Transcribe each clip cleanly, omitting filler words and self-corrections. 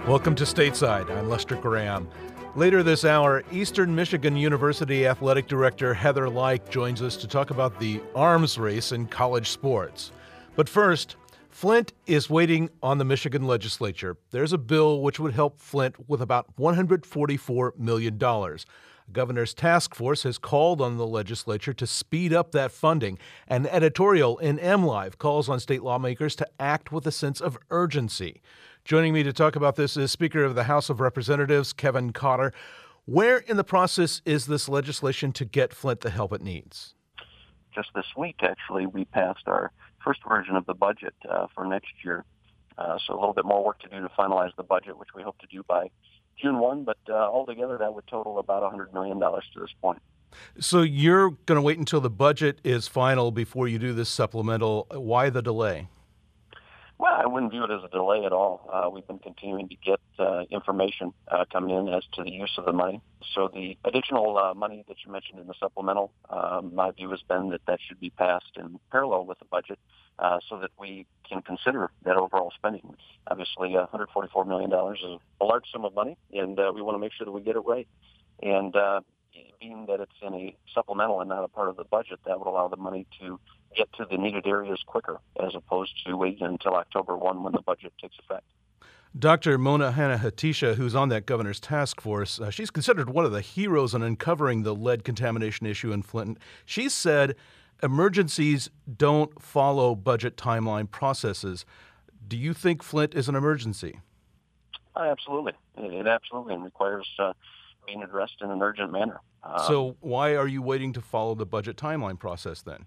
Welcome to Stateside. I'm Lester Graham. Later this hour, Eastern Michigan University Athletic Director Heather Lyke joins us to talk about the arms race in college sports. But first, Flint is waiting on the Michigan legislature. There's a bill which would help Flint with about $144 million. The governor's task force has called on the legislature to speed up that funding. An editorial in MLive calls on state lawmakers to act with a sense of urgency. Joining me to talk about this is Speaker of the House of Representatives, Kevin Cotter. Where in the process is this legislation to get Flint the help it needs? Just this week, actually, we passed our first version of the budget for next year. So a little bit more work to do to finalize the budget, which we hope to do by June 1. But altogether, that would total about $100 million to this point. So you're going to wait until the budget is final before you do this supplemental. Why the delay? Well, I wouldn't view it as a delay at all. We've been continuing to get information coming in as to the use of the money. So the additional money that you mentioned in the supplemental, my view has been that that should be passed in parallel with the budget so that we can consider that overall spending. Obviously, $144 million is a large sum of money, and we want to make sure that we get it right. And being that it's in a supplemental and not a part of the budget, that would allow the money to get to the needed areas quicker as opposed to waiting until October 1 when the budget takes effect. Dr. Mona Hanna-Attisha, who's on that governor's task force, she's considered one of the heroes in uncovering the lead contamination issue in Flint. She said emergencies don't follow budget timeline processes. Do you think Flint is an emergency? Absolutely. It absolutely requires being addressed in an urgent manner. So why are you waiting to follow the budget timeline process then?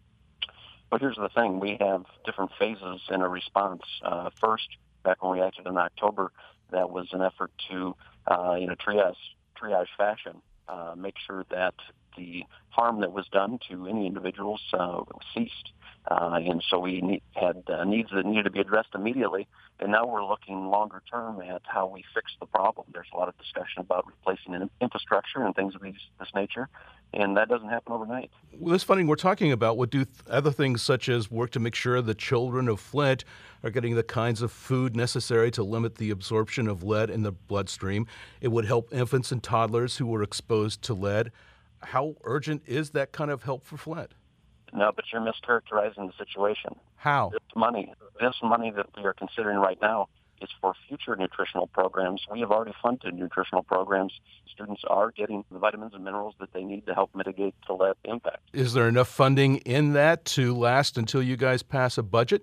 But here's the thing. We have different phases in a response. First, back when we acted in October, that was an effort to, in a triage fashion, make sure that the harm that was done to any individuals ceased. And so we had needs that needed to be addressed immediately. And now we're looking longer term at how we fix the problem. There's a lot of discussion about replacing infrastructure and things of this nature. And that doesn't happen overnight. Well, this funding we're talking about would do other things such as work to make sure the children of Flint are getting the kinds of food necessary to limit the absorption of lead in the bloodstream. It would help infants and toddlers who were exposed to lead. How urgent is that kind of help for Flint? No, but you're mischaracterizing the situation. How? This money that we are considering right now is for future nutritional programs. We have already funded nutritional programs. Students are getting the vitamins and minerals that they need to help mitigate the lead impact. Is there enough funding in that to last until you guys pass a budget?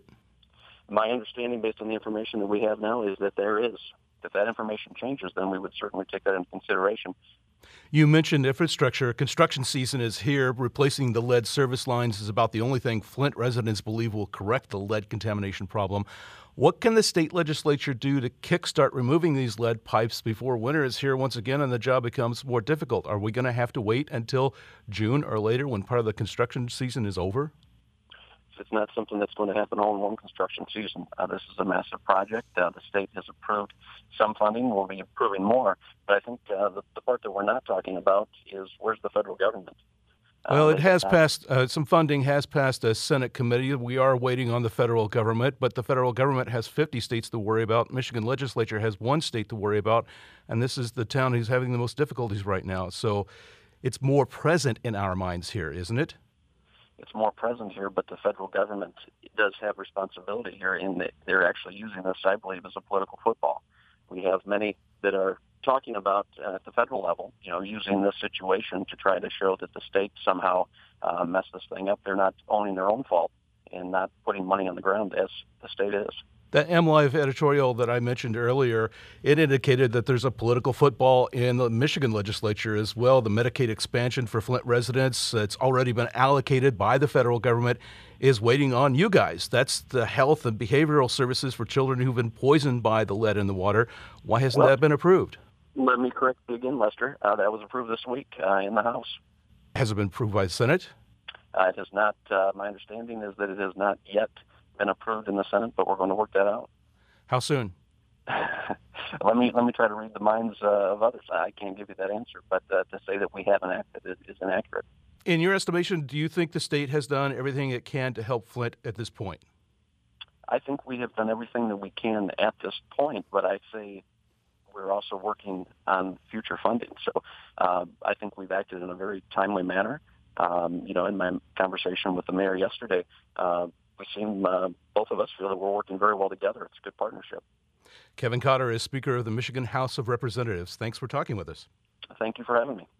My understanding, based on the information that we have now, is that there is. If that information changes, then we would certainly take that into consideration. You mentioned infrastructure. Construction season is here. Replacing the lead service lines is about the only thing Flint residents believe will correct the lead contamination problem. What can the state legislature do to kickstart removing these lead pipes before winter is here once again and the job becomes more difficult? Are we going to have to wait until June or later when part of the construction season is over? It's not something that's going to happen all in one construction season. This is a massive project. The state has approved some funding. We'll be approving more. But I think the part that we're not talking about is where's the federal government? Well, it has passed, some funding has passed a Senate committee. We are waiting on the federal government, but the federal government has 50 states to worry about. Michigan legislature has one state to worry about, and this is the town who's having the most difficulties right now. So it's more present in our minds here, isn't it? It's more present here, but the federal government does have responsibility here in that they're actually using this, I believe, as a political football. We have many that are talking about at the federal level, using this situation to try to show that the state somehow messed this thing up. They're not owning their own fault and not putting money on the ground as the state is. That MLive editorial that I mentioned earlier, it indicated that there's a political football in the Michigan legislature as well. The Medicaid expansion for Flint residents, it's already been allocated by the federal government, is waiting on you guys. That's the health and behavioral services for children who've been poisoned by the lead in the water. Why hasn't that been approved? Let me correct you again, Lester. That was approved this week in the House. Has it been approved by the Senate? It has not. My understanding is that it has not yet been approved in the Senate, but we're going to work that out. How soon? Let me try to read the minds of others. I can't give you that answer, but to say that we haven't acted is inaccurate. In your estimation, do you think the state has done everything it can to help Flint at this point? I think we have done everything that we can at this point, but I say we're also working on future funding. So I think we've acted in a very timely manner. In my conversation with the mayor yesterday, we seem, both of us feel that we're working very well together. It's a good partnership. Kevin Cotter is Speaker of the Michigan House of Representatives. Thanks for talking with us. Thank you for having me.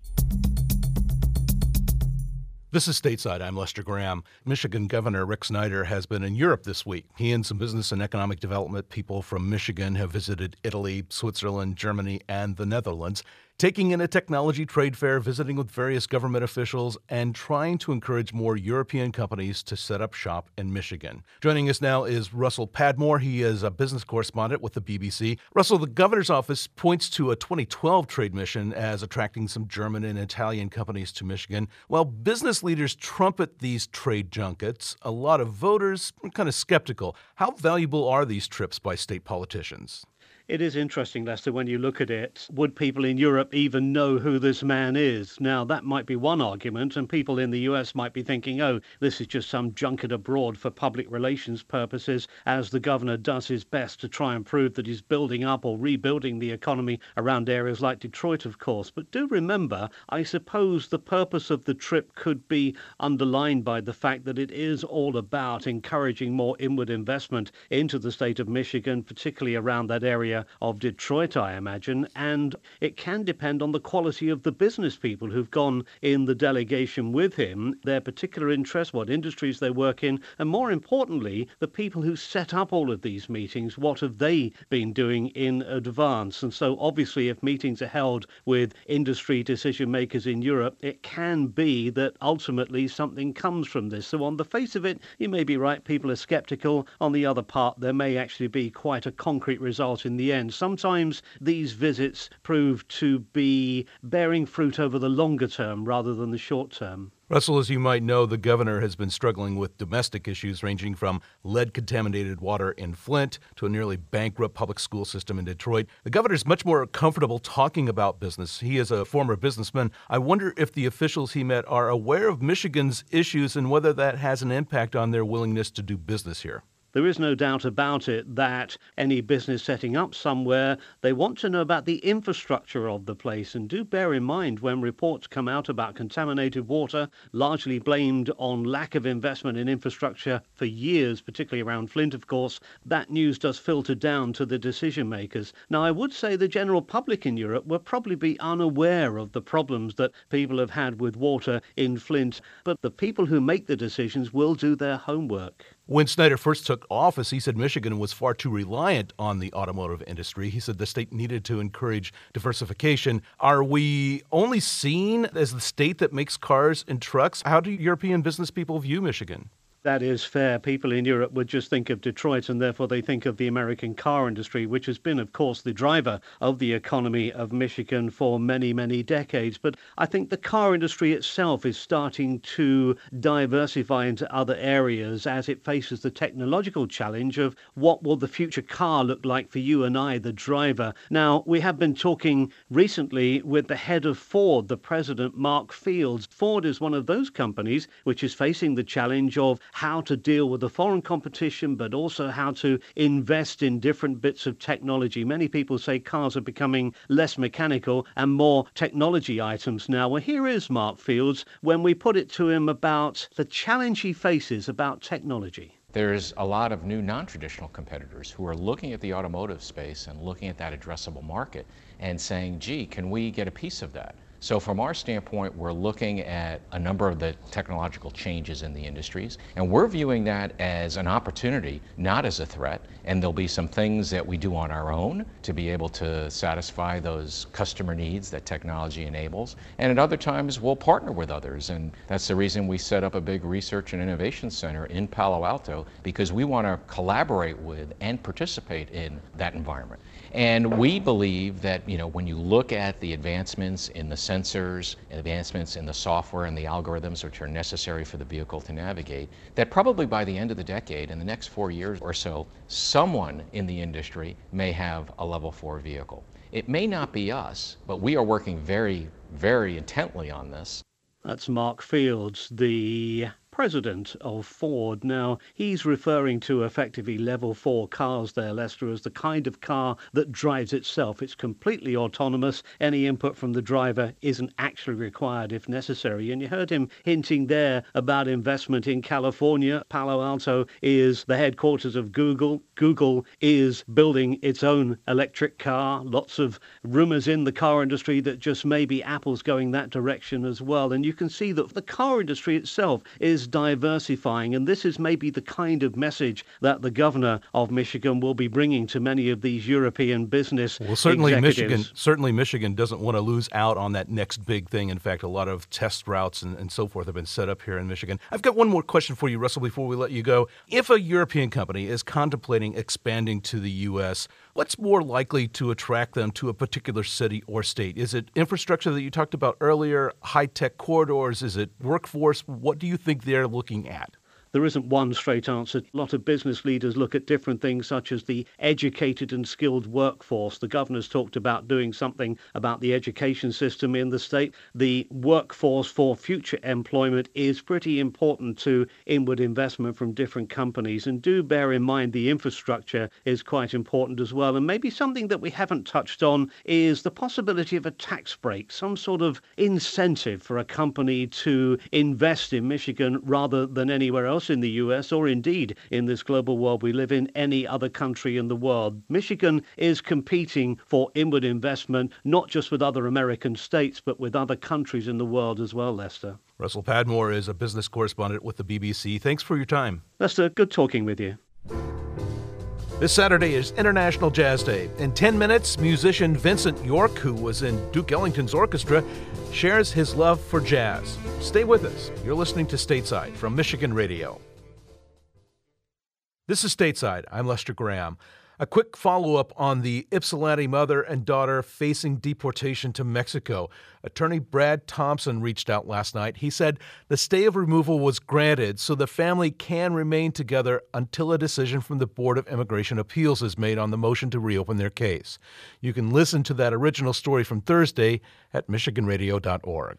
This is Stateside. I'm Lester Graham. Michigan Governor Rick Snyder has been in Europe this week. He and some business and economic development people from Michigan have visited Italy, Switzerland, Germany, and the Netherlands, taking in a technology trade fair, visiting with various government officials, and trying to encourage more European companies to set up shop in Michigan. Joining us now is Russell Padmore. He is a business correspondent with the BBC. Russell, the governor's office points to a 2012 trade mission as attracting some German and Italian companies to Michigan. While business leaders trumpet these trade junkets, a lot of voters are kind of skeptical. How valuable are these trips by state politicians? It is interesting, Lester, when you look at it. Would people in Europe even know who this man is? Now, that might be one argument, and people in the US might be thinking, oh, this is just some junket abroad for public relations purposes, as the governor does his best to try and prove that he's building up or rebuilding the economy around areas like Detroit, of course. But do remember, I suppose the purpose of the trip could be underlined by the fact that it is all about encouraging more inward investment into the state of Michigan, particularly around that area of Detroit, I imagine, and it can depend on the quality of the business people who've gone in the delegation with him, their particular interests, what industries they work in, and more importantly, the people who set up all of these meetings, what have they been doing in advance? And so obviously if meetings are held with industry decision makers in Europe, it can be that ultimately something comes from this. So on the face of it, you may be right, people are skeptical. On the other part, there may actually be quite a concrete result in the end. Sometimes these visits prove to be bearing fruit over the longer term rather than the short term. Russell, as you might know, the governor has been struggling with domestic issues ranging from lead-contaminated water in Flint to a nearly bankrupt public school system in Detroit. The governor's much more comfortable talking about business. He is a former businessman. I wonder if the officials he met are aware of Michigan's issues and whether that has an impact on their willingness to do business here. There is no doubt about it that any business setting up somewhere, they want to know about the infrastructure of the place. And do bear in mind when reports come out about contaminated water, largely blamed on lack of investment in infrastructure for years, particularly around Flint, of course, that news does filter down to the decision makers. Now, I would say the general public in Europe will probably be unaware of the problems that people have had with water in Flint, but the people who make the decisions will do their homework. When Snyder first took office, he said Michigan was far too reliant on the automotive industry. He said the state needed to encourage diversification. Are we only seen as the state that makes cars and trucks? How do European business people view Michigan? That is fair. People in Europe would just think of Detroit, and therefore they think of the American car industry, which has been, of course, the driver of the economy of Michigan for many, many decades. But I think the car industry itself is starting to diversify into other areas as it faces the technological challenge of what will the future car look like for you and I, the driver. Now, we have been talking recently with the head of Ford, the president, Mark Fields. Ford is one of those companies which is facing the challenge of how to deal with the foreign competition, but also how to invest in different bits of technology. Many people say cars are becoming less mechanical and more technology items now. Well, here is Mark Fields when we put it to him about the challenge he faces about technology. There's a lot of new non-traditional competitors who are looking at the automotive space and looking at that addressable market and saying, gee, can we get a piece of that? So from our standpoint, we're looking at a number of the technological changes in the industries, and we're viewing that as an opportunity, not as a threat. And there'll be some things that we do on our own to be able to satisfy those customer needs that technology enables. And at other times, we'll partner with others. And that's the reason we set up a big research and innovation center in Palo Alto, because we want to collaborate with and participate in that environment. And we believe that, when you look at the advancements in the sensors, advancements in the software and the algorithms which are necessary for the vehicle to navigate, that probably by the end of the decade, in the next 4 years or so, someone in the industry may have a level 4 vehicle. It may not be us, but we are working very, very intently on this. That's Mark Fields, the president of Ford. Now, he's referring to effectively level 4 cars there, Lester, as the kind of car that drives itself. It's completely autonomous. Any input from the driver isn't actually required if necessary. And you heard him hinting there about investment in California. Palo Alto is the headquarters of Google. Google is building its own electric car. Lots of rumors in the car industry that just maybe Apple's going that direction as well. And you can see that the car industry itself is diversifying. And this is maybe the kind of message that the governor of Michigan will be bringing to many of these European business executives. Certainly Michigan doesn't want to lose out on that next big thing. In fact, a lot of test routes and so forth have been set up here in Michigan. I've got one more question for you, Russell, before we let you go. If a European company is contemplating expanding to the U.S., what's more likely to attract them to a particular city or state? Is it infrastructure that you talked about earlier, high-tech corridors? Is it workforce? What do you think they're looking at? There isn't one straight answer. A lot of business leaders look at different things, such as the educated and skilled workforce. The governor's talked about doing something about the education system in the state. The workforce for future employment is pretty important to inward investment from different companies. And do bear in mind the infrastructure is quite important as well. And maybe something that we haven't touched on is the possibility of a tax break, some sort of incentive for a company to invest in Michigan rather than anywhere else in the US, or indeed in this global world we live in, any other country in the world. Michigan is competing for inward investment, not just with other American states, but with other countries in the world as well, Lester. Russell Padmore is a business correspondent with the BBC. Thanks for your time. Lester, good talking with you. This Saturday is International Jazz Day. In 10 minutes, musician Vincent York, who was in Duke Ellington's orchestra, shares his love for jazz. Stay with us. You're listening to Stateside from Michigan Radio. This is Stateside. I'm Lester Graham. A quick follow-up on the Ypsilanti mother and daughter facing deportation to Mexico. Attorney Brad Thompson reached out last night. He said the stay of removal was granted so the family can remain together until a decision from the Board of Immigration Appeals is made on the motion to reopen their case. You can listen to that original story from Thursday at michiganradio.org.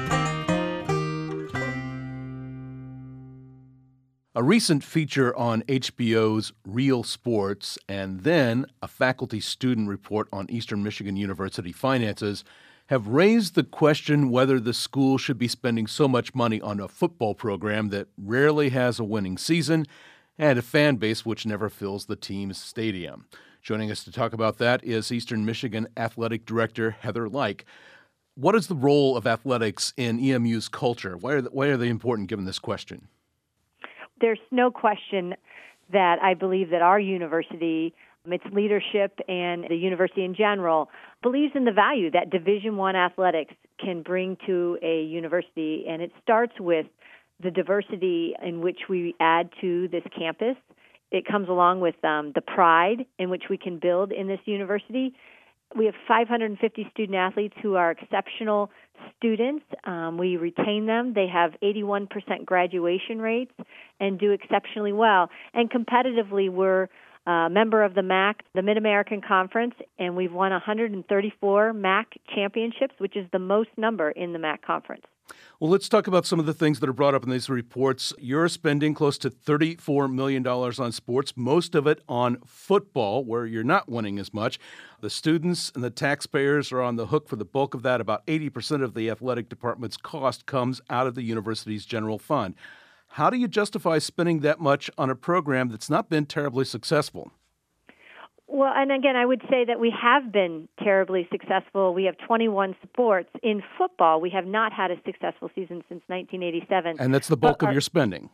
A recent feature on HBO's Real Sports and then a faculty-student report on Eastern Michigan University finances have raised the question whether the school should be spending so much money on a football program that rarely has a winning season and a fan base which never fills the team's stadium. Joining us to talk about that is Eastern Michigan Athletic Director Heather Like. What is the role of athletics in EMU's culture? Why are they important given this question? There's no question that I believe that our university, its leadership, and the university in general believes in the value that Division I athletics can bring to a university, and it starts with the diversity in which we add to this campus. It comes along with the pride in which we can build in this university. We have 550 student athletes who are exceptional students. We retain them. They have 81% graduation rates and do exceptionally well. And competitively, we're a member of the MAC, the Mid-American Conference, and we've won 134 MAC championships, which is the most number in the MAC conference. Well, let's talk about some of the things that are brought up in these reports. You're spending close to $34 million on sports, most of it on football, where you're not winning as much. The students and the taxpayers are on the hook for the bulk of that. About 80% of the athletic department's cost comes out of the university's general fund. How do you justify spending that much on a program that's not been terribly successful? Well, and again, I would say that we have been terribly successful. We have 21 sports. In football, we have not had a successful season since 1987. And that's the bulk of your spending.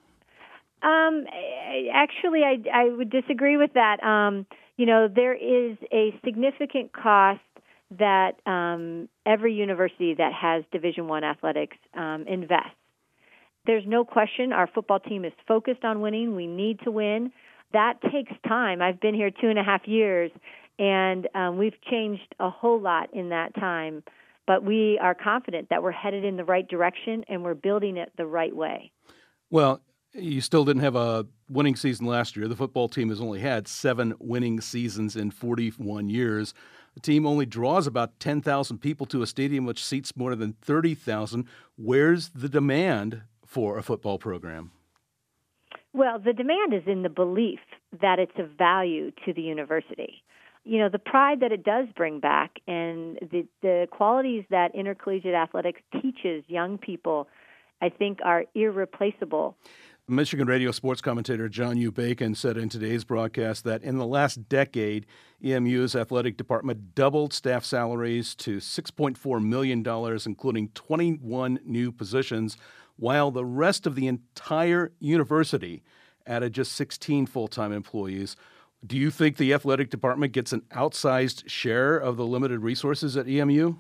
Actually, I would disagree with that. There is a significant cost that every university that has Division I athletics invests. There's no question our football team is focused on winning. We need to win. That takes time. I've been here 2.5 years, and we've changed a whole lot in that time. But we are confident that we're headed in the right direction, and we're building it the right way. Well, you still didn't have a winning season last year. The football team has only had 7 winning seasons in 41 years. The team only draws about 10,000 people to a stadium which seats more than 30,000. Where's the demand for a football program? Well, the demand is in the belief that it's of value to the university. You know, the pride that it does bring back and the qualities that intercollegiate athletics teaches young people, I think, are irreplaceable. Michigan radio sports commentator John U. Bacon said in today's broadcast that in the last decade, EMU's athletic department doubled staff salaries to $6.4 million, including 21 new positions, while the rest of the entire university added just 16 full-time employees. Do you think the athletic department gets an outsized share of the limited resources at EMU?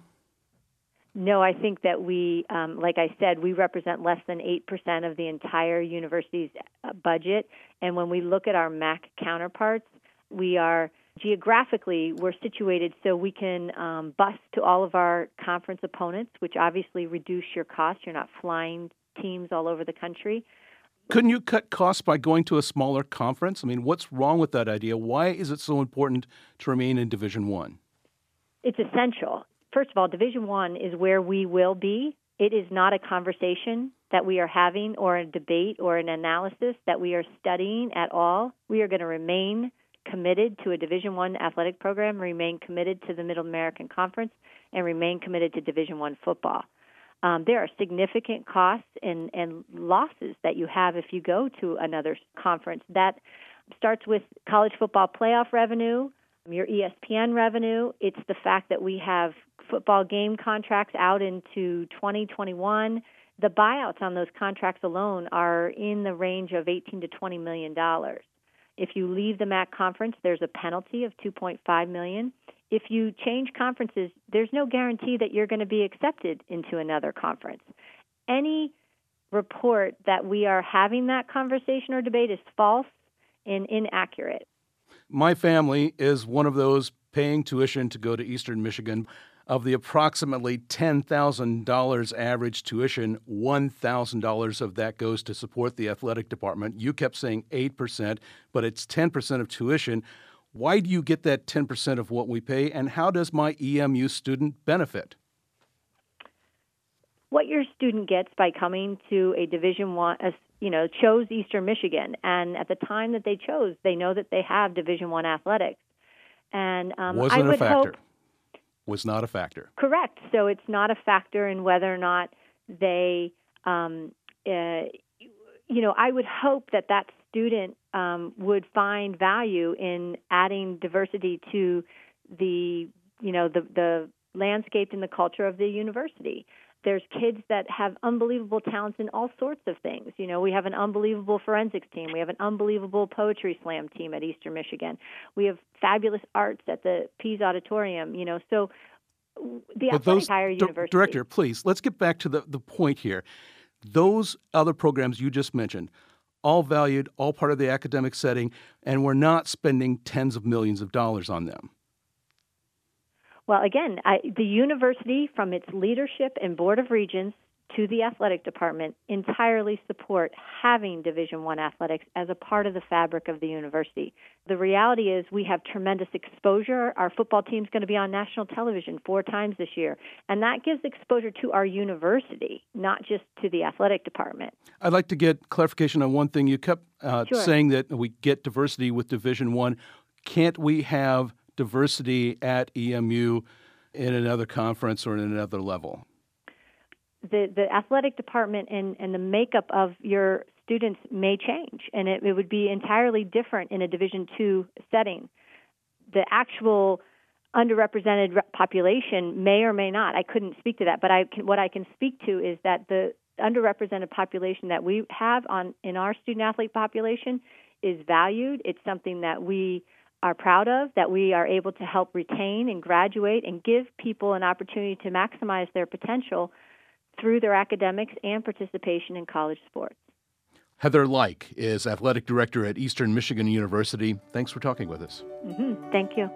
No, I think that we, like I said, we represent less than 8% of the entire university's budget. And when we look at our MAC counterparts, we are geographically, we're situated so we can bus to all of our conference opponents, which obviously reduce your costs. You're not flying teams all over the country. Couldn't you cut costs by going to a smaller conference? I mean, what's wrong with that idea? Why is it so important to remain in Division I? It's essential. First of all, Division I is where we will be. It is not a conversation that we are having or a debate or an analysis that we are studying at all. We are going to remain committed to a Division I athletic program, remain committed to the Mid-American Conference, and remain committed to Division I football. There are significant costs and losses that you have if you go to another conference. That starts with college football playoff revenue, your ESPN revenue. It's the fact that we have football game contracts out into 2021. The buyouts on those contracts alone are in the range of $18 to $20 million. If you leave the MAC conference, there's a penalty of $2.5 million. If you change conferences, there's no guarantee that you're going to be accepted into another conference. Any report that we are having that conversation or debate is false and inaccurate. My family is one of those paying tuition to go to Eastern Michigan. Of the approximately $10,000 average tuition, $1,000 of that goes to support the athletic department. You kept saying 8%, but it's 10% of tuition. Why do you get that 10% of what we pay, and how does my EMU student benefit? What your student gets by coming to a Division I, chose Eastern Michigan, and at the time that they chose, they know that they have Division I athletics. And Wasn't a factor. Was not a factor. Correct. So it's not a factor in whether or not they, I would hope that that student would find value in adding diversity to the landscape and the culture of the university. There's kids that have unbelievable talents in all sorts of things. You know, we have an unbelievable forensics team. We have an unbelievable poetry slam team at Eastern Michigan. We have fabulous arts at the Pease Auditorium. So the entire university. Director, please, let's get back to the point here. Those other programs you just mentioned, all valued, all part of the academic setting, and we're not spending tens of millions of dollars on them. Well, again, the university, from its leadership and Board of Regents to the athletic department, entirely support having Division I athletics as a part of the fabric of the university. The reality is we have tremendous exposure. Our football team's going to be on national television 4 times this year, and that gives exposure to our university, not just to the athletic department. I'd like to get clarification on one thing. You kept Sure. saying that we get diversity with Division I. Can't we have diversity at EMU in another conference or in another level? The athletic department and the makeup of your students may change, and it would be entirely different in a Division II setting. The actual underrepresented population may or may not. I couldn't speak to that, but what I can speak to is that the underrepresented population that we have in our student-athlete population is valued. It's something that we are proud of, that we are able to help retain and graduate and give people an opportunity to maximize their potential through their academics and participation in college sports. Heather Like is athletic director at Eastern Michigan University. Thanks for talking with us. Thank you.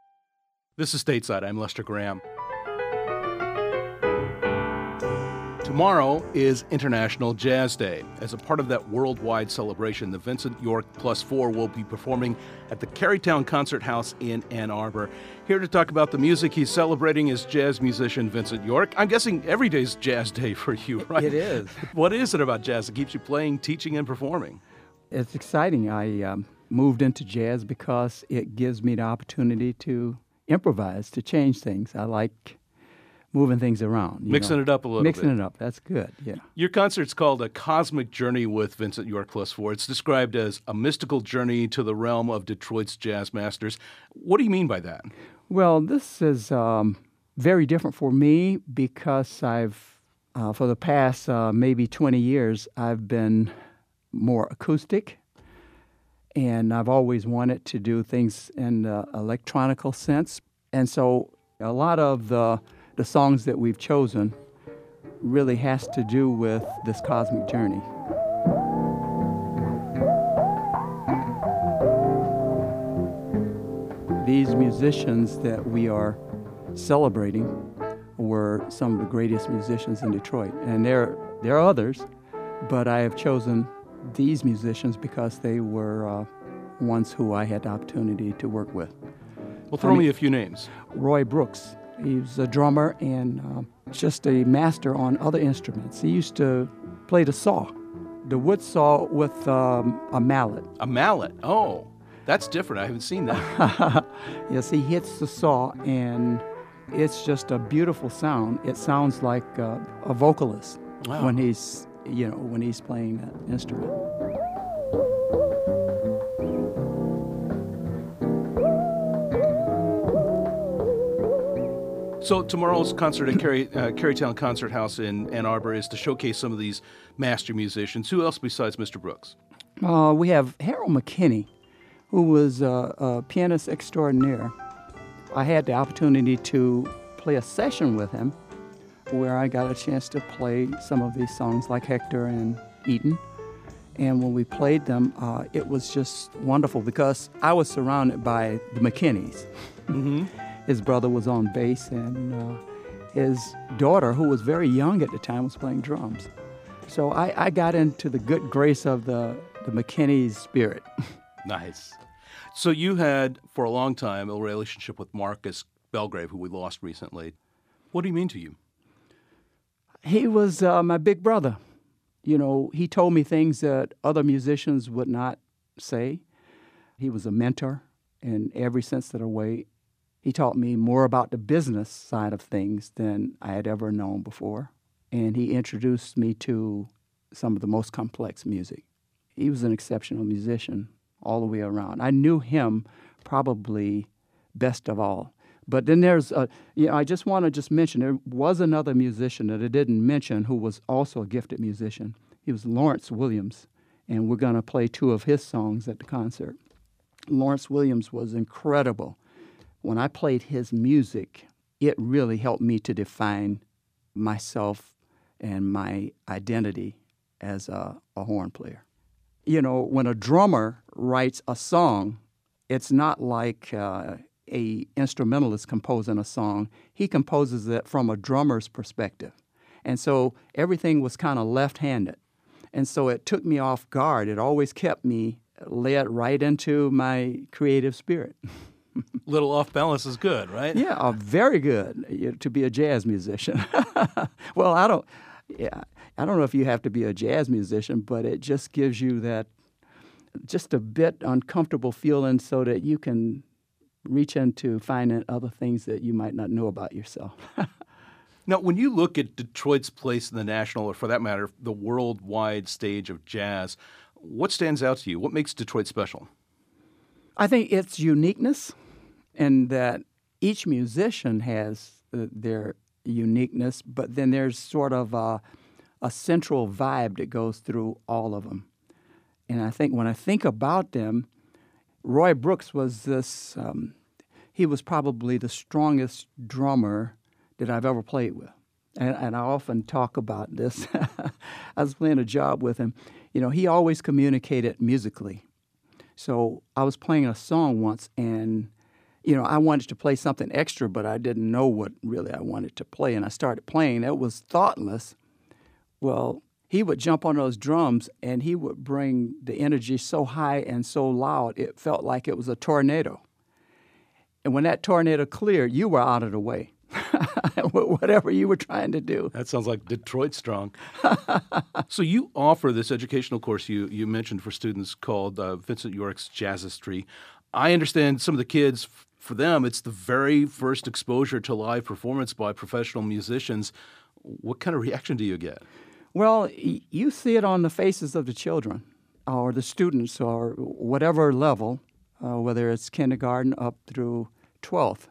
This is Stateside. I'm Lester Graham. Tomorrow is International Jazz Day. As a part of that worldwide celebration, the Vincent York Plus 4 will be performing at the Carytown Concert House in Ann Arbor. Here to talk about the music he's celebrating is jazz musician Vincent York. I'm guessing every day's Jazz Day for you, right? It is. What is it about jazz that keeps you playing, teaching, and performing? It's exciting. I moved into jazz because it gives me the opportunity to improvise, to change things. I like moving things around. Mixing it up a little bit. Mixing it up, that's good, yeah. Your concert's called A Cosmic Journey with Vincent York Plus 4. It's described as a mystical journey to the realm of Detroit's jazz masters. What do you mean by that? Well, this is very different for me because I've, for the past maybe 20 years, I've been more acoustic, and I've always wanted to do things in the electronical sense. And so a lot of the songs that we've chosen really has to do with this cosmic journey. These musicians that we are celebrating were some of the greatest musicians in Detroit. And there are others, but I have chosen these musicians because they were ones who I had the opportunity to work with. Well, throw me a few names. Roy Brooks. He was a drummer and just a master on other instruments. He used to play the saw, the wood saw with a mallet. A mallet? Oh, that's different. I haven't seen that. Yes, he hits the saw, and it's just a beautiful sound. It sounds like a vocalist when he's playing that instrument. So tomorrow's concert at Carytown Concert House in Ann Arbor is to showcase some of these master musicians. Who else besides Mr. Brooks? We have Harold McKinney, who was a pianist extraordinaire. I had the opportunity to play a session with him where I got a chance to play some of these songs like Hector and Eden. And when we played them, it was just wonderful because I was surrounded by the McKinneys. Mm-hmm. His brother was on bass, and his daughter, who was very young at the time, was playing drums. So I got into the good grace of the McKinney's spirit. Nice. So you had, for a long time, a relationship with Marcus Belgrave, who we lost recently. What do you mean to you? He was my big brother. You know, he told me things that other musicians would not say. He was a mentor in every sense of the way. He taught me more about the business side of things than I had ever known before. And he introduced me to some of the most complex music. He was an exceptional musician all the way around. I knew him probably best of all. But then I just want to mention, there was another musician that I didn't mention who was also a gifted musician. He was Lawrence Williams, and we're going to play two of his songs at the concert. Lawrence Williams was incredible. When I played his music, it really helped me to define myself and my identity as a horn player. You know, when a drummer writes a song, it's not like a instrumentalist composing a song. He composes it from a drummer's perspective. And so everything was kind of left-handed. And so it took me off guard. It always kept me led right into my creative spirit. Little off balance is good, right? Yeah, very good to be a jazz musician. Well, I don't know if you have to be a jazz musician, but it just gives you that just a bit uncomfortable feeling so that you can reach into finding other things that you might not know about yourself. Now, when you look at Detroit's place in the national, or for that matter, the worldwide stage of jazz, what stands out to you? What makes Detroit special? I think its uniqueness, and that each musician has their uniqueness, but then there's sort of a central vibe that goes through all of them. And I think when I think about them, Roy Brooks was this, he was probably the strongest drummer that I've ever played with. And I often talk about this. I was playing a job with him. You know, he always communicated musically. So I was playing a song once, and, you know, I wanted to play something extra, but I didn't know what really I wanted to play. And I started playing. It was thoughtless, Well, he would jump on those drums and he would bring the energy so high and so loud, it felt like it was a tornado. And when that tornado cleared, you were out of the way, whatever you were trying to do. That sounds like Detroit strong. So you offer this educational course you mentioned for students called Vincent York's Jazzistry. I understand some of the kids, for them, it's the very first exposure to live performance by professional musicians. What kind of reaction do you get? Well, you see it on the faces of the children or the students or whatever level, whether it's kindergarten up through 12th.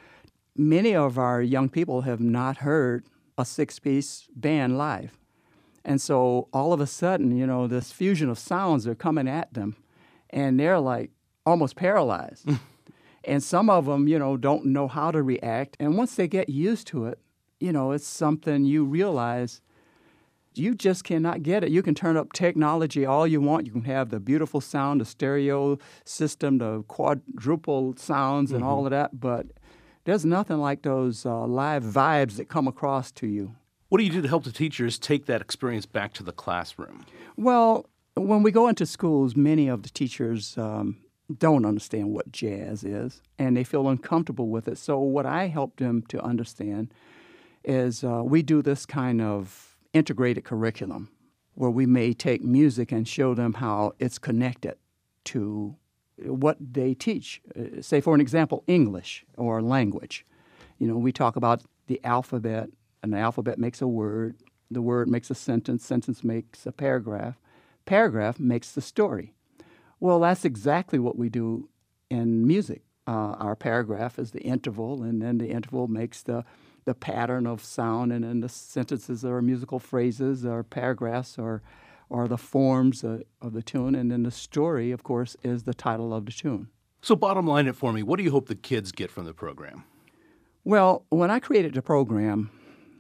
Many of our young people have not heard a six-piece band live. And so all of a sudden, this fusion of sounds are coming at them, and they're like almost paralyzed. And some of them, don't know how to react. And once they get used to it, it's something you realize you just cannot get it. You can turn up technology all you want. You can have the beautiful sound, the stereo system, the quadruple sounds and all of that, but there's nothing like those live vibes that come across to you. What do you do to help the teachers take that experience back to the classroom? Well, when we go into schools, many of the teachers don't understand what jazz is, and they feel uncomfortable with it. So what I help them to understand is we do this kind of integrated curriculum where we may take music and show them how it's connected to what they teach. Say, for an example, English or language. We talk about the alphabet, and the alphabet makes a word. The word makes a sentence. Sentence makes a paragraph. Paragraph makes the story. Well, that's exactly what we do in music. Our paragraph is the interval, and then the interval makes the pattern of sound, and then the sentences are musical phrases or paragraphs or the forms of the tune, and then the story, of course, is the title of the tune. So bottom line it for me, what do you hope the kids get from the program? Well, when I created the program,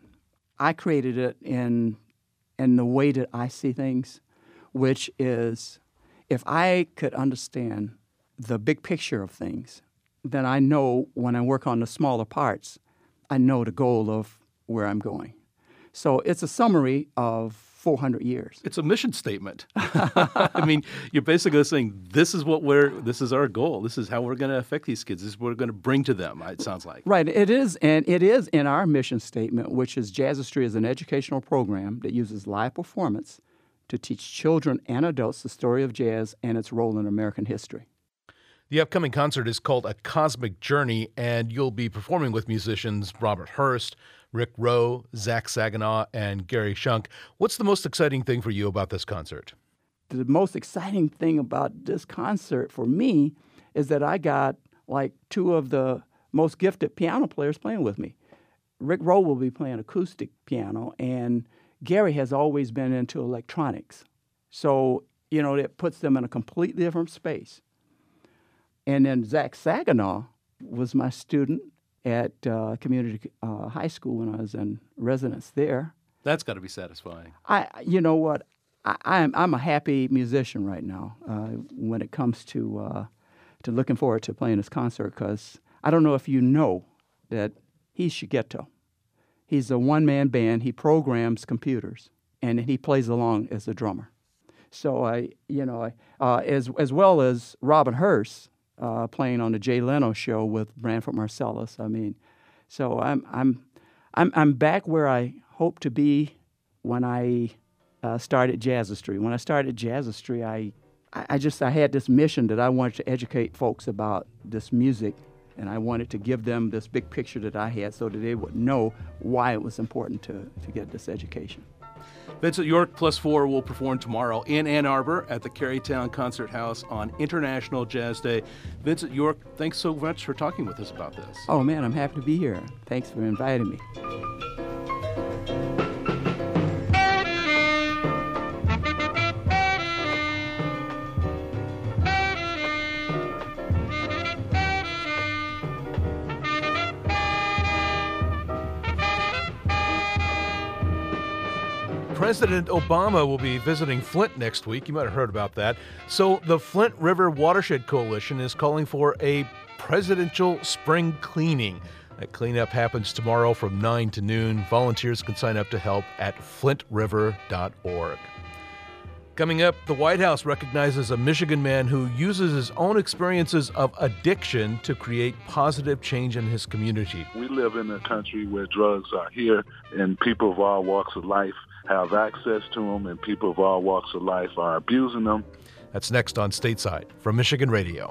I created it in the way that I see things, which is if I could understand the big picture of things, then I know when I work on the smaller parts, I know the goal of where I'm going. So it's a summary of 400 years. It's a mission statement. I mean, you're basically saying this is our goal. This is how we're going to affect these kids. This is what we're going to bring to them, it sounds like. Right. It is, and it is in our mission statement, which is Jazzistry is an educational program that uses live performance to teach children and adults the story of jazz and its role in American history. The upcoming concert is called A Cosmic Journey, and you'll be performing with musicians Robert Hurst, Rick Rowe, Zach Saginaw, and Gary Shunk. What's the most exciting thing for you about this concert? The most exciting thing about this concert for me is that I got like two of the most gifted piano players playing with me. Rick Rowe will be playing acoustic piano, and Gary has always been into electronics. So, it puts them in a completely different space. And then Zach Saginaw was my student at community high school when I was in residence there. That's got to be satisfying. You know what? I'm a happy musician right now when it comes to looking forward to playing this concert, because I don't know if you know that he's Shigeto. He's a one-man band. He programs computers, and he plays along as a drummer. So as well as Robin Hurst, playing on the Jay Leno show with Branford Marsalis. So I'm back where I hope to be when I started Jazzistry. When I started Jazzistry, I had this mission that I wanted to educate folks about this music, and I wanted to give them this big picture that I had so that they would know why it was important to get this education. Vincent York Plus 4 will perform tomorrow in Ann Arbor at the Carytown Concert House on International Jazz Day. Vincent York, thanks so much for talking with us about this. Oh, man, I'm happy to be here. Thanks for inviting me. President Obama will be visiting Flint next week. You might have heard about that. So the Flint River Watershed Coalition is calling for a presidential spring cleaning. That cleanup happens tomorrow from 9 to noon. Volunteers can sign up to help at flintriver.org. Coming up, the White House recognizes a Michigan man who uses his own experiences of addiction to create positive change in his community. We live in a country where drugs are here, and people of all walks of life have access to them, and people of all walks of life are abusing them. That's next on Stateside from Michigan Radio.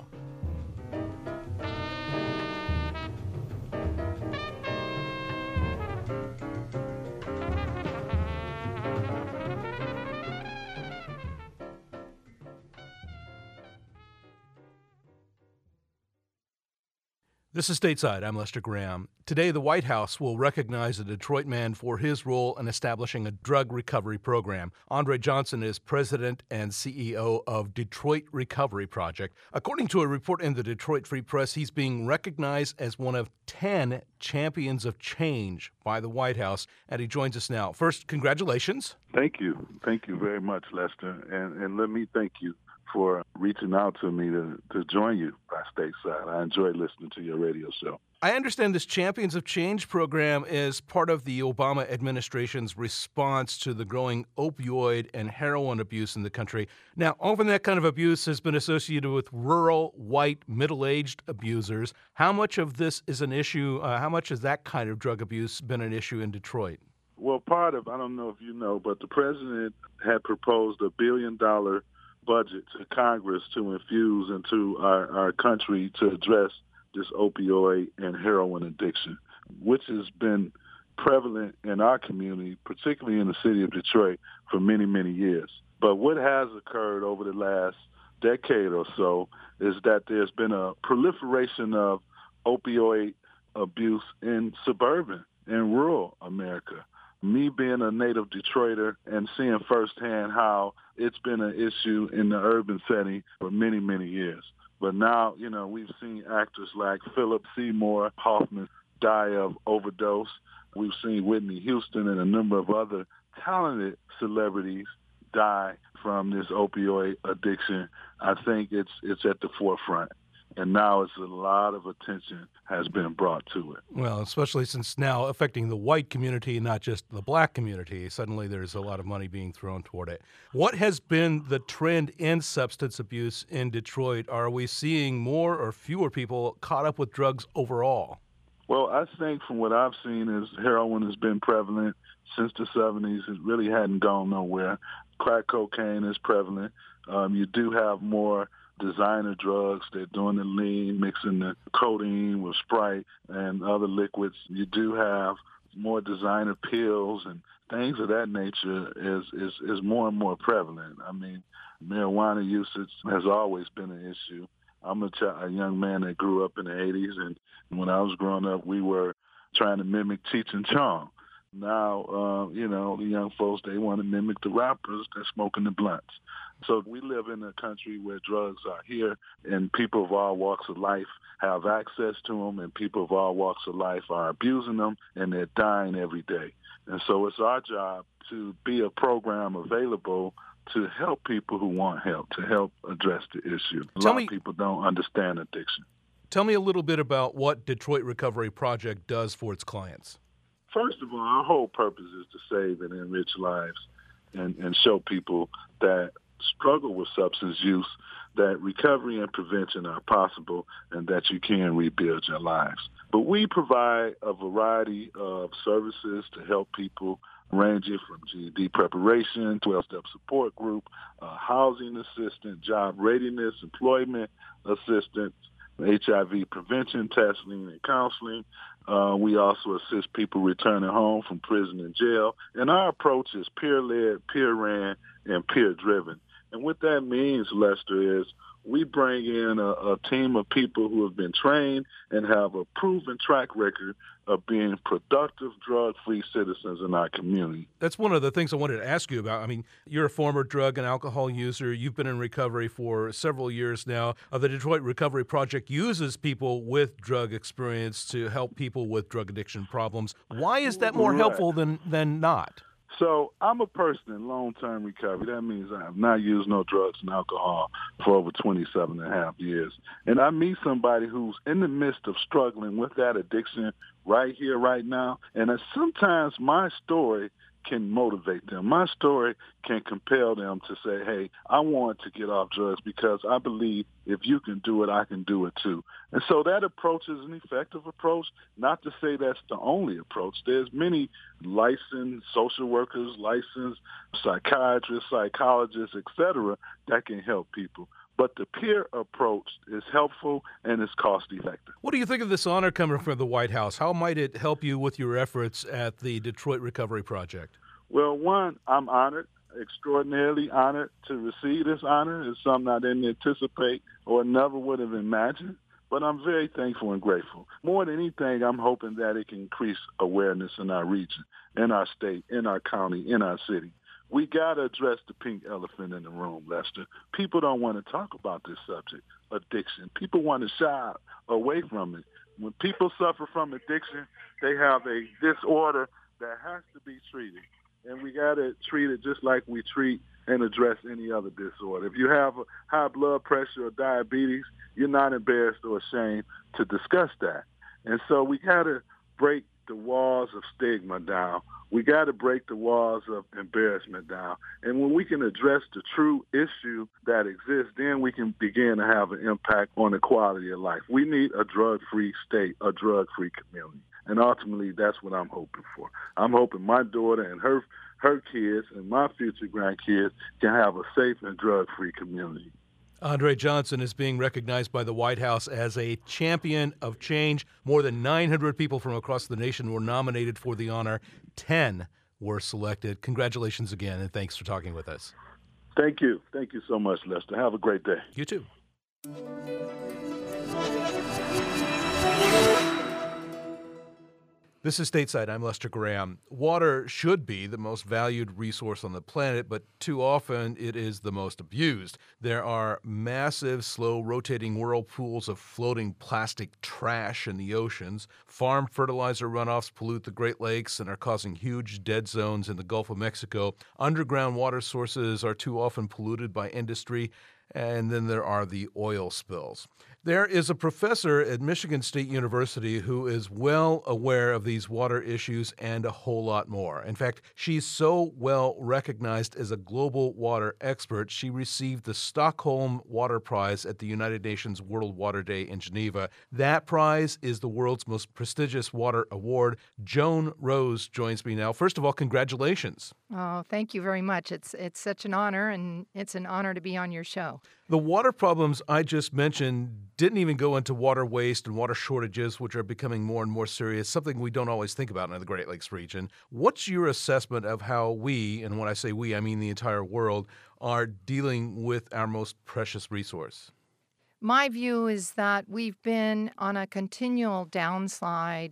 This is Stateside. I'm Lester Graham. Today, the White House will recognize a Detroit man for his role in establishing a drug recovery program. Andre Johnson is president and CEO of Detroit Recovery Project. According to a report in the Detroit Free Press, he's being recognized as one of 10 champions of change by the White House, and he joins us now. First, congratulations. Thank you. Thank you very much, Lester. And let me thank you for reaching out to me to join you by Stateside. I enjoy listening to your radio show. I understand this Champions of Change program is part of the Obama administration's response to the growing opioid and heroin abuse in the country. Now, often that kind of abuse has been associated with rural, white, middle-aged abusers. How much of this is an issue? How much has that kind of drug abuse been an issue in Detroit? Well, I don't know if you know, but the president had proposed $1 billion budget to Congress to infuse into our country to address this opioid and heroin addiction, which has been prevalent in our community, particularly in the city of Detroit, for many, many years. But what has occurred over the last decade or so is that there's been a proliferation of opioid abuse in suburban and rural America. Me being a native Detroiter and seeing firsthand how it's been an issue in the urban setting for many, many years. But now, we've seen actors like Philip Seymour Hoffman die of overdose. We've seen Whitney Houston and a number of other talented celebrities die from this opioid addiction. I think it's at the forefront. And now it's a lot of attention has been brought to it. Well, especially since now affecting the white community, not just the black community. Suddenly there's a lot of money being thrown toward it. What has been the trend in substance abuse in Detroit? Are we seeing more or fewer people caught up with drugs overall? Well, I think from what I've seen is heroin has been prevalent since the 70s. It really hadn't gone nowhere. Crack cocaine is prevalent. You do have more designer drugs. They're doing the lean, mixing the codeine with Sprite and other liquids. You do have more designer pills and things of that nature is more and more prevalent. I mean, marijuana usage has always been an issue. I'm a young man that grew up in the 80s, and when I was growing up, we were trying to mimic Cheech and Chong. Now, the young folks, they want to mimic the rappers that's smoking the blunts. So we live in a country where drugs are here, and people of all walks of life have access to them, and people of all walks of life are abusing them, and they're dying every day. And so it's our job to be a program available to help people who want help, to help address the issue. A lot of people don't understand addiction. Tell me a little bit about what Detroit Recovery Project does for its clients. First of all, our whole purpose is to save and enrich lives and show people that struggle with substance use, that recovery and prevention are possible, and that you can rebuild your lives. But we provide a variety of services to help people, ranging from GED preparation, 12-step support group, housing assistance, job readiness, employment assistance, HIV prevention, testing, and counseling. We also assist people returning home from prison and jail. And our approach is peer-led, peer-ran, and peer-driven. And what that means, Lester, is we bring in a team of people who have been trained and have a proven track record of being productive, drug-free citizens in our community. That's one of the things I wanted to ask you about. I mean, you're a former drug and alcohol user. You've been in recovery for several years now. The Detroit Recovery Project uses people with drug experience to help people with drug addiction problems. Why is that more helpful than not? So I'm a person in long-term recovery. That means I have not used no drugs and alcohol for over 27 and a half years. And I meet somebody who's in the midst of struggling with that addiction right here, right now. And sometimes my story can motivate them. My story can compel them to say, hey, I want to get off drugs because I believe if you can do it, I can do it too. And so that approach is an effective approach. Not to say that's the only approach. There's many licensed social workers, licensed psychiatrists, psychologists, etc., that can help people. But the peer approach is helpful and is cost-effective. What do you think of this honor coming from the White House? How might it help you with your efforts at the Detroit Recovery Project? Well, one, I'm honored, extraordinarily honored to receive this honor. It's something I didn't anticipate or never would have imagined. But I'm very thankful and grateful. More than anything, I'm hoping that it can increase awareness in our region, in our state, in our county, in our city. We got to address the pink elephant in the room, Lester. People don't want to talk about this subject, addiction. People want to shy away from it. When people suffer from addiction, they have a disorder that has to be treated. And we got to treat it just like we treat and address any other disorder. If you have a high blood pressure or diabetes, you're not embarrassed or ashamed to discuss that. And so we got to break the walls of stigma down. We got to break the walls of embarrassment down. And when we can address the true issue that exists, then we can begin to have an impact on the quality of life. We need a drug-free state, a drug-free community. And ultimately, that's what I'm hoping for. I'm hoping my daughter and her kids and my future grandkids can have a safe and drug-free community. Andre Johnson is being recognized by the White House as a champion of change. More than 900 people from across the nation were nominated for the honor. 10 were selected. Congratulations again, and thanks for talking with us. Thank you. Thank you so much, Lester. Have a great day. You too. This is Stateside. I'm Lester Graham. Water should be the most valued resource on the planet, but too often it is the most abused. There are massive, slow-rotating whirlpools of floating plastic trash in the oceans. Farm fertilizer runoffs pollute the Great Lakes and are causing huge dead zones in the Gulf of Mexico. Underground water sources are too often polluted by industry. And then there are the oil spills. There is a professor at Michigan State University who is well aware of these water issues and a whole lot more. In fact, she's so well recognized as a global water expert, she received the Stockholm Water Prize at the United Nations World Water Day in Geneva. That prize is the world's most prestigious water award. Joan Rose joins me now. First of all, congratulations. Oh, thank you very much. It's such an honor, and it's an honor to be on your show. The water problems I just mentioned didn't even go into water waste and water shortages, which are becoming more and more serious, something we don't always think about in the Great Lakes region. What's your assessment of how we, and when I say we, I mean the entire world, are dealing with our most precious resource? My view is that we've been on a continual downslide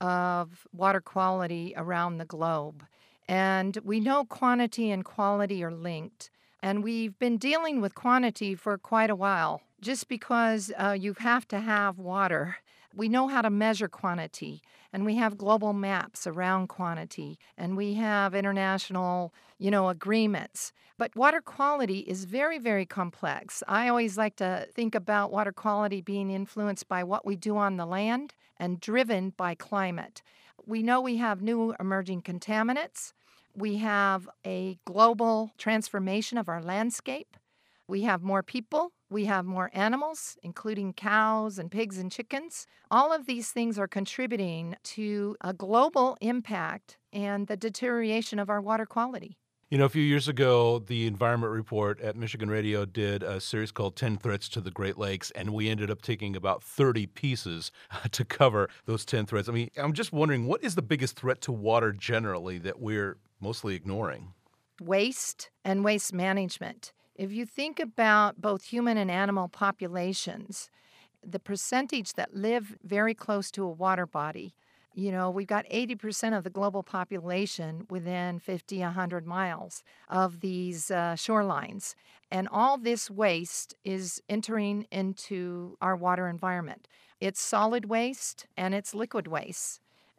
of water quality around the globe. And we know quantity and quality are linked. And we've been dealing with quantity for quite a while. Just because you have to have water, we know how to measure quantity. And we have global maps around quantity. And we have international, agreements. But water quality is very, very complex. I always like to think about water quality being influenced by what we do on the land and driven by climate. We know we have new emerging contaminants. We have a global transformation of our landscape. We have more people. We have more animals, including cows and pigs and chickens. All of these things are contributing to a global impact and the deterioration of our water quality. A few years ago, the Environment Report at Michigan Radio did a series called 10 Threats to the Great Lakes, and we ended up taking about 30 pieces to cover those 10 threats. I'm just wondering, what is the biggest threat to water generally that we're mostly ignoring? Waste and waste management. If you think about both human and animal populations, the percentage that live very close to a water body, we've got 80% of the global population within 50, 100 miles of these shorelines. And all this waste is entering into our water environment. It's solid waste and it's liquid waste.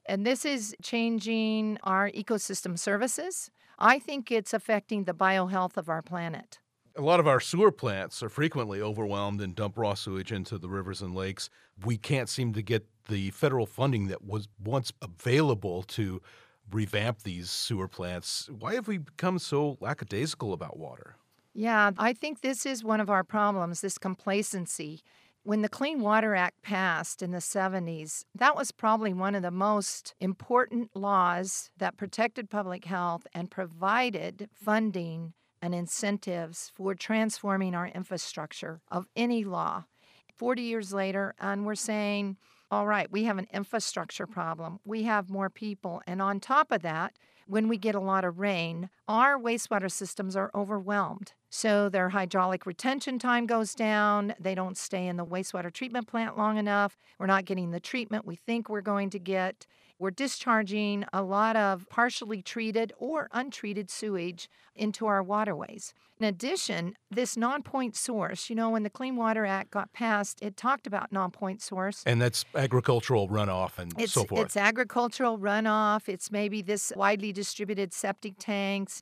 And this is changing our ecosystem services. I think it's affecting the biohealth of our planet. A lot of our sewer plants are frequently overwhelmed and dump raw sewage into the rivers and lakes. We can't seem to get the federal funding that was once available to revamp these sewer plants. Why have we become so lackadaisical about water? Yeah, I think this is one of our problems, this complacency. When the Clean Water Act passed in the 70s, that was probably one of the most important laws that protected public health and provided funding and incentives for transforming our infrastructure of any law. 40 years later, and we're saying, all right, we have an infrastructure problem. We have more people. And on top of that, when we get a lot of rain, our wastewater systems are overwhelmed. So their hydraulic retention time goes down. They don't stay in the wastewater treatment plant long enough. We're not getting the treatment we think we're going to get. We're discharging a lot of partially treated or untreated sewage into our waterways. In addition, this non-point source, when the Clean Water Act got passed, it talked about non-point source. And that's agricultural runoff and so forth. It's agricultural runoff. It's maybe this widely distributed septic tanks.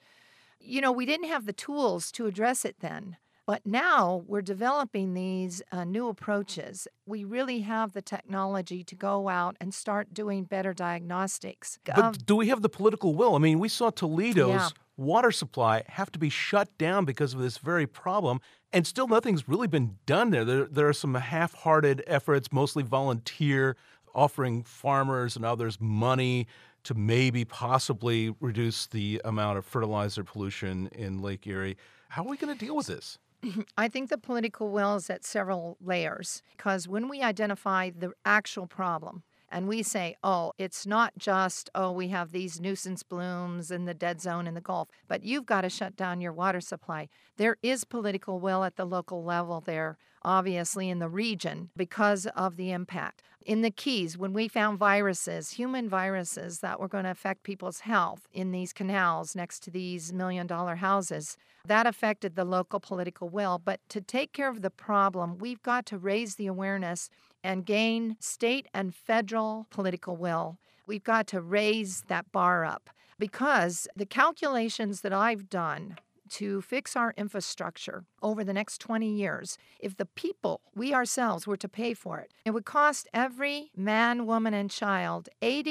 We didn't have the tools to address it then. But now we're developing these new approaches. We really have the technology to go out and start doing better diagnostics. But do we have the political will? I mean, we saw Toledo's water supply have to be shut down because of this very problem, and still nothing's really been done there. There are some half-hearted efforts, mostly volunteer, offering farmers and others money to maybe possibly reduce the amount of fertilizer pollution in Lake Erie. How are we going to deal with this? I think the political will is at several layers, because when we identify the actual problem and we say, it's not just, we have these nuisance blooms in the dead zone in the Gulf, but you've got to shut down your water supply. There is political will at the local level there, obviously in the region, because of the impact. In the Keys, when we found viruses, human viruses that were going to affect people's health in these canals next to these million-dollar houses, that affected the local political will. But to take care of the problem, we've got to raise the awareness and gain state and federal political will. We've got to raise that bar up, because the calculations that I've done to fix our infrastructure over the next 20 years, if the people, we ourselves, were to pay for it, it would cost every man, woman, and child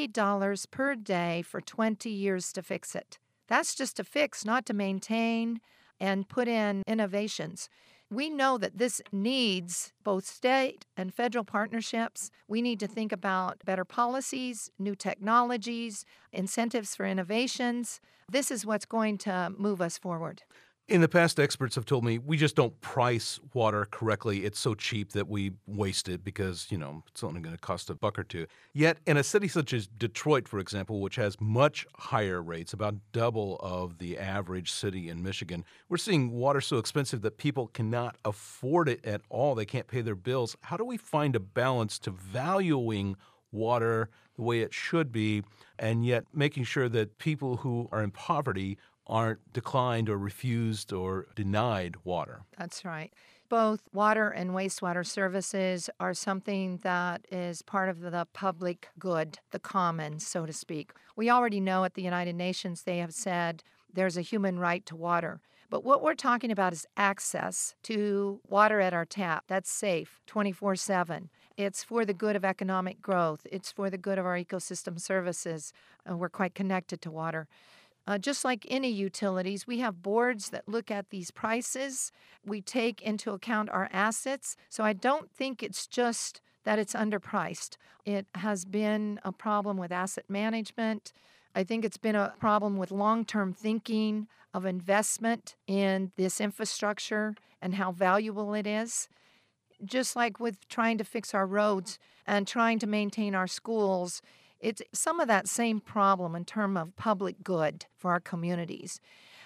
$80 per day for 20 years to fix it. That's just to fix, not to maintain and put in innovations. We know that this needs both state and federal partnerships. We need to think about better policies, new technologies, incentives for innovations. This is what's going to move us forward. In the past, experts have told me we just don't price water correctly. It's so cheap that we waste it because, it's only going to cost $1 or $2. Yet in a city such as Detroit, for example, which has much higher rates, about double of the average city in Michigan, we're seeing water so expensive that people cannot afford it at all. They can't pay their bills. How do we find a balance to valuing water the way it should be, and yet making sure that people who are in poverty aren't declined or refused or denied water? That's right. Both water and wastewater services are something that is part of the public good, the commons, so to speak. We already know at the United Nations they have said there's a human right to water. But what we're talking about is access to water at our tap that's safe 24/7. It's for the good of economic growth. It's for the good of our ecosystem services. We're quite connected to water. Just like any utilities, we have boards that look at these prices. We take into account our assets. So I don't think it's just that it's underpriced. It has been a problem with asset management. I think it's been a problem with long-term thinking of investment in this infrastructure and how valuable it is. Just like with trying to fix our roads and trying to maintain our schools, it's some of that same problem in terms of public good for our communities.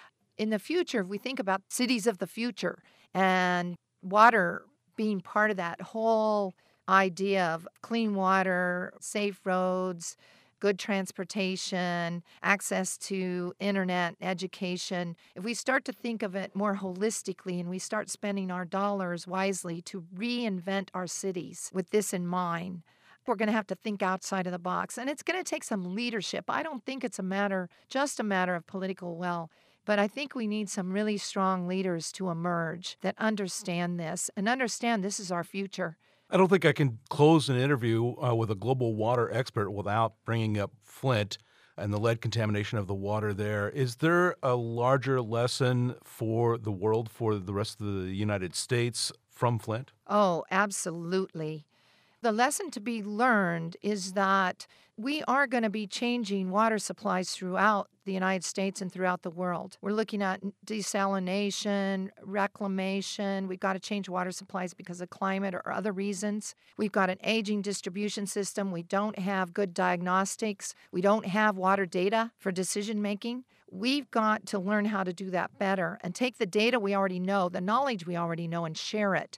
In the future, if we think about cities of the future and water being part of that whole idea of clean water, safe roads, good transportation, access to internet, education, if we start to think of it more holistically and we start spending our dollars wisely to reinvent our cities with this in mind, we're going to have to think outside of the box, and it's going to take some leadership. I don't think it's just a matter of political will, but I think we need some really strong leaders to emerge that understand this and understand this is our future. I don't think I can close an interview with a global water expert without bringing up Flint and the lead contamination of the water there. Is there a larger lesson for the world, for the rest of the United States from Flint? Oh, absolutely. The lesson to be learned is that we are going to be changing water supplies throughout the United States and throughout the world. We're looking at desalination, reclamation. We've got to change water supplies because of climate or other reasons. We've got an aging distribution system. We don't have good diagnostics. We don't have water data for decision making. We've got to learn how to do that better and take the data we already know, the knowledge we already know, and share it.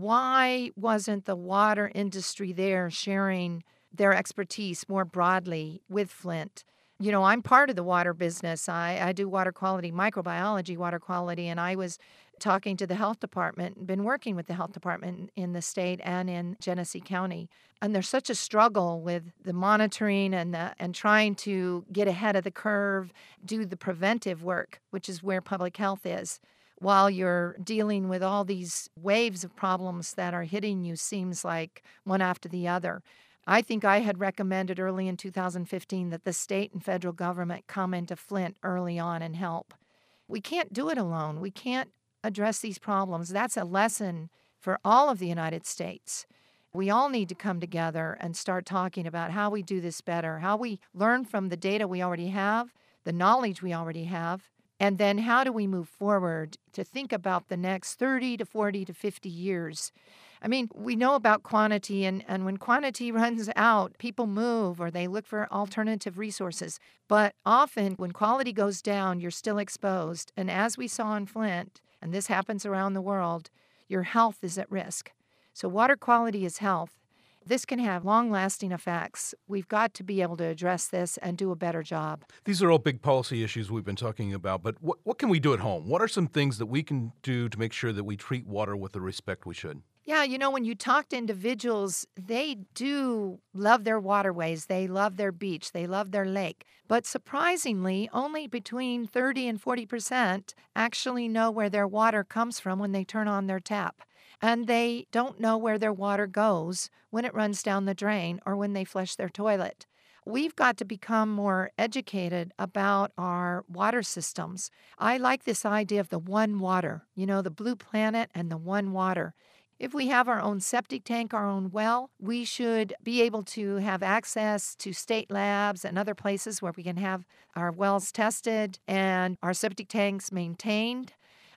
Why wasn't the water industry there sharing their expertise more broadly with Flint? You know, I'm part of the water business. I do water quality, microbiology water quality, and I was talking to the health department, been working with the health department in the state and in Genesee County. And there's such a struggle with the monitoring and trying to get ahead of the curve, do the preventive work, which is where public health is, while you're dealing with all these waves of problems that are hitting you, seems like one after the other. I think I had recommended early in 2015 that the state and federal government come into Flint early on and help. We can't do it alone. We can't address these problems. That's a lesson for all of the United States. We all need to come together and start talking about how we do this better, how we learn from the data we already have, the knowledge we already have, and then how do we move forward to think about the next 30 to 40 to 50 years? I mean, we know about quantity, and when quantity runs out, people move or they look for alternative resources. But often when quality goes down, you're still exposed. And as we saw in Flint, and this happens around the world, your health is at risk. So water quality is health. This can have long-lasting effects. We've got to be able to address this and do a better job. These are all big policy issues we've been talking about, but what can we do at home? What are some things that we can do to make sure that we treat water with the respect we should? Yeah, you know, when you talk to individuals, they do love their waterways. They love their beach. They love their lake. But surprisingly, only between 30 and 40% actually know where their water comes from when they turn on their tap. And they don't know where their water goes when it runs down the drain or when they flush their toilet. We've got to become more educated about our water systems. I like this idea of the one water, you know, the blue planet and the one water. If we have our own septic tank, our own well, we should be able to have access to state labs and other places where we can have our wells tested and our septic tanks maintained.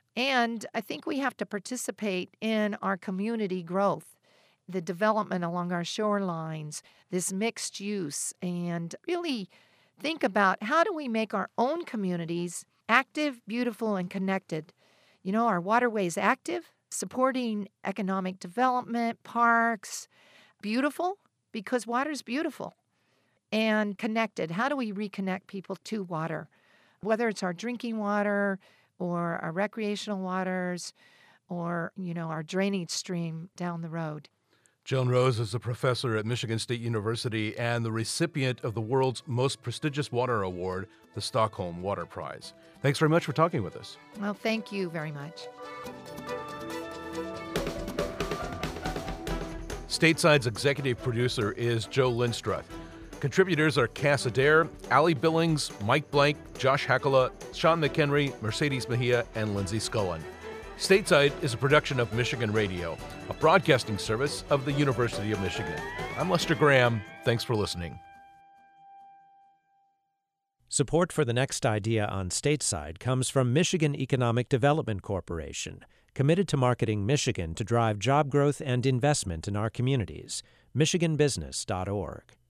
And I think we have to participate in our community growth, the development along our shorelines, this mixed use, and really think about how do we make our own communities active, beautiful, and connected. You know, our waterways active, supporting economic development, parks, beautiful, because water's beautiful, and connected. How do we reconnect people to water, whether it's our drinking water, or our recreational waters, or, you know, our drainage stream down the road. Joan Rose is a professor at Michigan State University and the recipient of the world's most prestigious water award, the Stockholm Water Prize. Thanks very much for talking with us. Well, thank you very much. Stateside's executive producer is Joe Lindstruth. Contributors are Cass Adair, Allie Billings, Mike Blank, Josh Hakala, Sean McHenry, Mercedes Mejia, and Lindsay Scullen. Stateside is a production of Michigan Radio, a broadcasting service of the University of Michigan. I'm Lester Graham. Thanks for listening. Support for the next idea on Stateside comes from Michigan Economic Development Corporation, committed to marketing Michigan to drive job growth and investment in our communities. MichiganBusiness.org.